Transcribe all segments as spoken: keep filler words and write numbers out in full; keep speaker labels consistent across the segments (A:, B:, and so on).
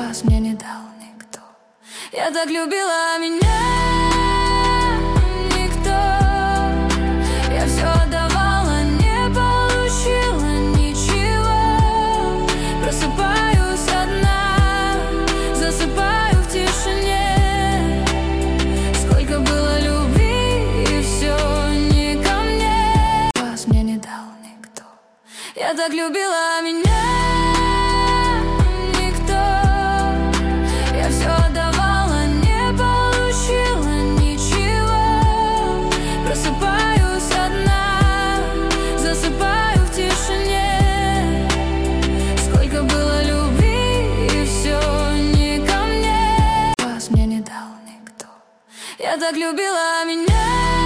A: Вас мне не дал никто. Я так любила меня никто. Я все отдавала, не получила ничего. Просыпаюсь одна, засыпаю в тишине. Сколько было любви, и все не ко мне. Вас мне не дал никто. Я так любила меня. Я так любила меня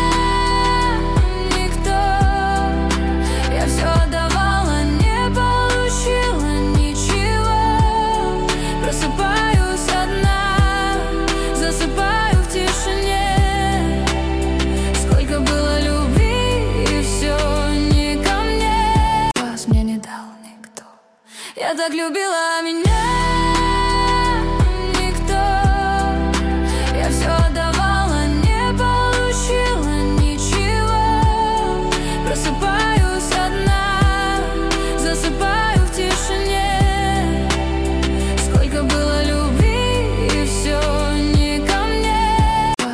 A: никто. Я все отдавала, не получила ничего. Просыпаюсь одна, засыпаю в тишине. Сколько было любви, и все не ко мне. Вас мне не дал никто. Я так любила меня.